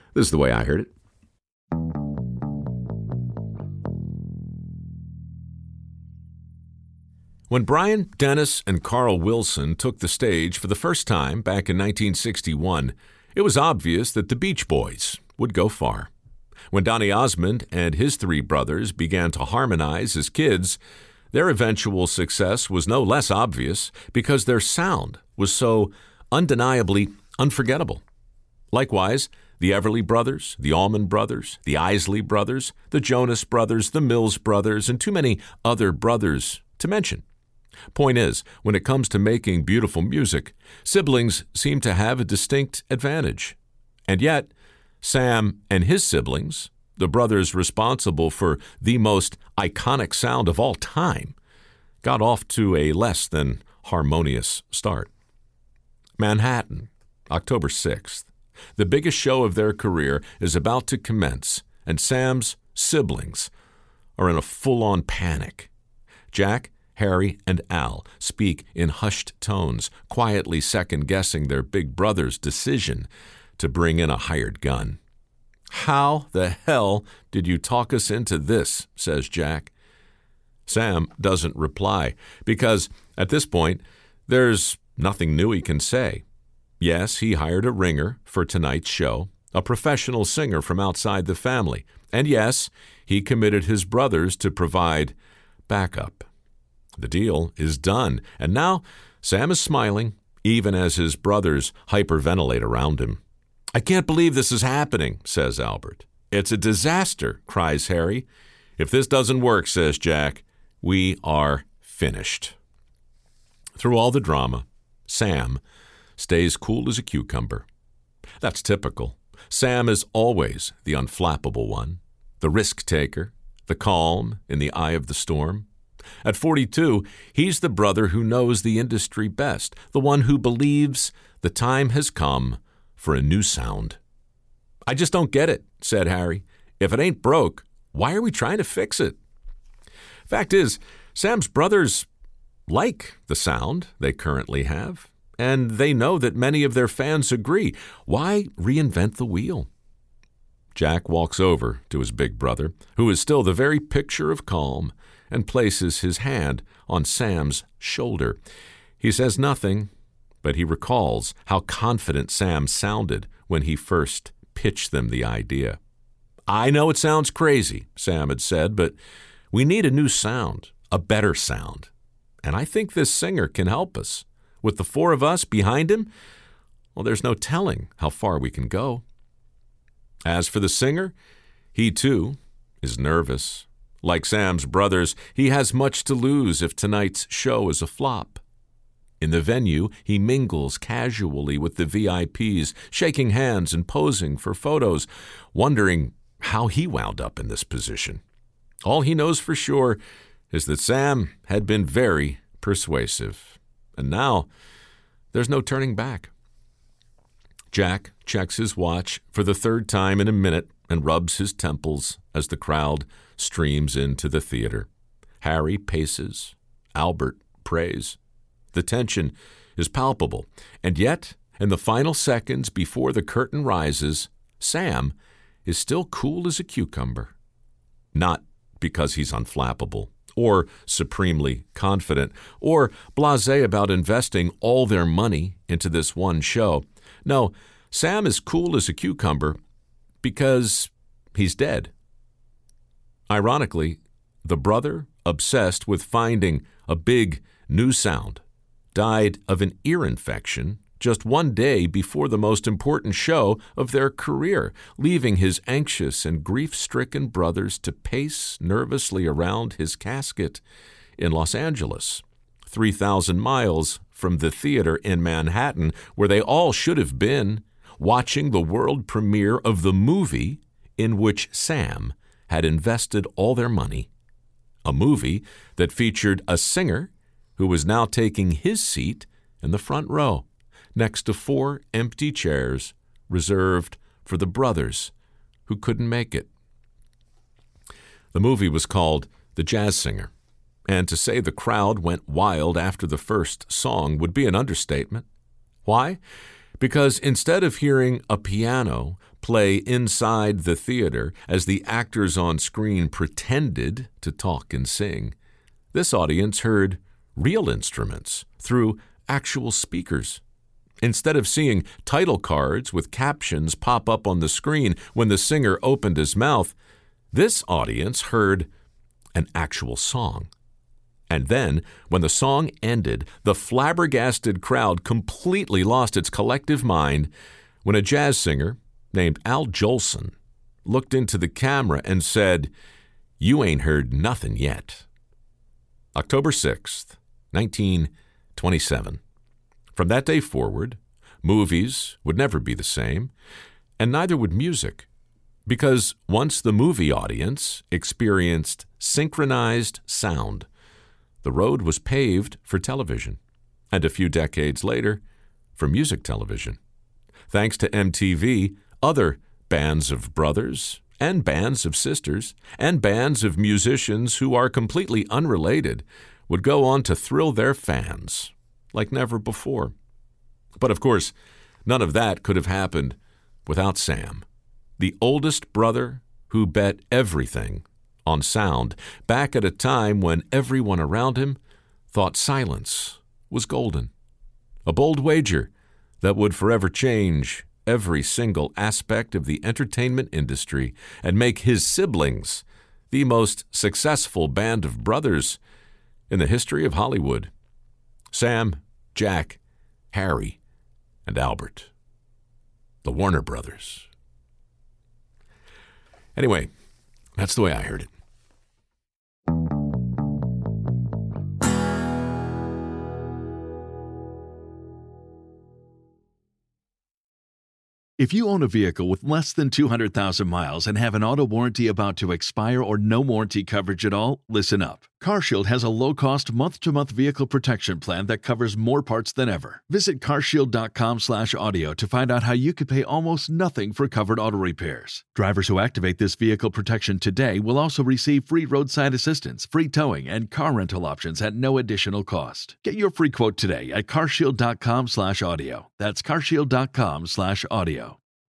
This is the way I heard it. When Brian Dennis and Carl Wilson took the stage for the first time back in 1961, it was obvious that the Beach Boys would go far. When Donny Osmond and his three brothers began to harmonize as kids, their eventual success was no less obvious because their sound was so undeniably unforgettable. Likewise, the Everly Brothers, the Allman Brothers, the Isley Brothers, the Jonas Brothers, the Mills Brothers, and too many other brothers to mention. Point is, when it comes to making beautiful music, siblings seem to have a distinct advantage. And yet, Sam and his siblings, the brothers responsible for the most iconic sound of all time, got off to a less than harmonious start. Manhattan, October 6th. The biggest show of their career is about to commence, and Sam's siblings are in a full-on panic. Jack, Harry, and Al speak in hushed tones, quietly second-guessing their big brother's decision to bring in a hired gun. "How the hell did you talk us into this?" says Jack. Sam doesn't reply, because at this point, there's nothing new he can say. Yes, he hired a ringer for tonight's show, a professional singer from outside the family. And yes, he committed his brothers to provide backup. The deal is done, and now Sam is smiling, even as his brothers hyperventilate around him. "I can't believe this is happening," says Albert. "It's a disaster," cries Harry. "If this doesn't work," says Jack, "we are finished." Through all the drama, Sam stays cool as a cucumber. That's typical. Sam is always the unflappable one, the risk taker, the calm in the eye of the storm. At 42, he's the brother who knows the industry best, the one who believes the time has come for a new sound. "I just don't get it," said Harry. "If it ain't broke, why are we trying to fix it?" Fact is, Sam's brothers like the sound they currently have, and they know that many of their fans agree. Why reinvent the wheel? Jack walks over to his big brother, who is still the very picture of calm, and places his hand on Sam's shoulder. He says nothing, but he recalls how confident Sam sounded when he first pitched them the idea. "I know it sounds crazy," Sam had said, "but we need a new sound, a better sound. And I think this singer can help us. With the four of us behind him, well, there's no telling how far we can go." As for the singer, he too is nervous. Like Sam's brothers, he has much to lose if tonight's show is a flop. In the venue, he mingles casually with the VIPs, shaking hands and posing for photos, wondering how he wound up in this position. All he knows for sure is that Sam had been very persuasive, and now there's no turning back. Jack checks his watch for the third time in a minute and rubs his temples as the crowd streams into the theater. Harry paces. Albert prays. The tension is palpable, and yet, in the final seconds before the curtain rises, Sam is still cool as a cucumber. Not because he's unflappable, or supremely confident, or blasé about investing all their money into this one show. No, Sam is cool as a cucumber because he's dead. Ironically, the brother obsessed with finding a big new sound died of an ear infection just one day before the most important show of their career, leaving his anxious and grief-stricken brothers to pace nervously around his casket in Los Angeles, 3,000 miles from the theater in Manhattan where they all should have been, watching the world premiere of the movie in which Sam had invested all their money, a movie that featured a singer who was now taking his seat in the front row, next to 4 empty chairs reserved for the brothers who couldn't make it. The movie was called The Jazz Singer, and to say the crowd went wild after the first song would be an understatement. Why? Because instead of hearing a piano play inside the theater as the actors on screen pretended to talk and sing, this audience heard real instruments through actual speakers. Instead of seeing title cards with captions pop up on the screen when the singer opened his mouth, this audience heard an actual song. And then, when the song ended, the flabbergasted crowd completely lost its collective mind when a jazz singer named Al Jolson looked into the camera and said, "You ain't heard nothing yet." October 6th, 1927. From that day forward, movies would never be the same, and neither would music, because once the movie audience experienced synchronized sound, the road was paved for television, and a few decades later, for music television. Thanks to MTV, other bands of brothers and bands of sisters and bands of musicians who are completely unrelated would go on to thrill their fans like never before. But of course, none of that could have happened without Sam, the oldest brother who bet everything on sound back at a time when everyone around him thought silence was golden. A bold wager that would forever change every single aspect of the entertainment industry and make his siblings the most successful band of brothers in the history of Hollywood. Sam, Jack, Harry, and Albert. The Warner Brothers. Anyway, that's the way I heard it. If you own a vehicle with less than 200,000 miles and have an auto warranty about to expire or no warranty coverage at all, listen up. CarShield has a low-cost month-to-month vehicle protection plan that covers more parts than ever. Visit carshield.com/audio to find out how you could pay almost nothing for covered auto repairs. Drivers who activate this vehicle protection today will also receive free roadside assistance, free towing, and car rental options at no additional cost. Get your free quote today at carshield.com/audio. That's carshield.com/audio.